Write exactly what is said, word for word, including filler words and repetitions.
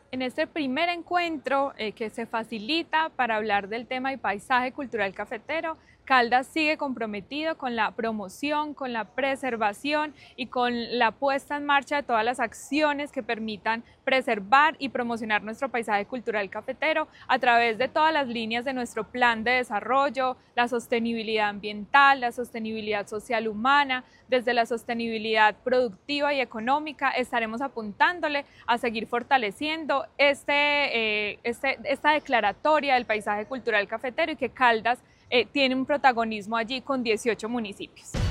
En este primer encuentro eh, que se facilita para hablar del tema y paisaje cultural cafetero, Caldas sigue comprometido con la promoción, con la preservación y con la puesta en marcha de todas las acciones que permitan preservar y promocionar nuestro paisaje cultural cafetero a través de todas las líneas de nuestro plan de desarrollo, la sostenibilidad ambiental, la sostenibilidad social humana, desde la sostenibilidad productiva y económica. Estaremos apuntándole a seguir fortaleciendo este, eh, este, esta declaratoria del paisaje cultural cafetero y que Caldas eh, tiene un protagonismo allí con dieciocho municipios.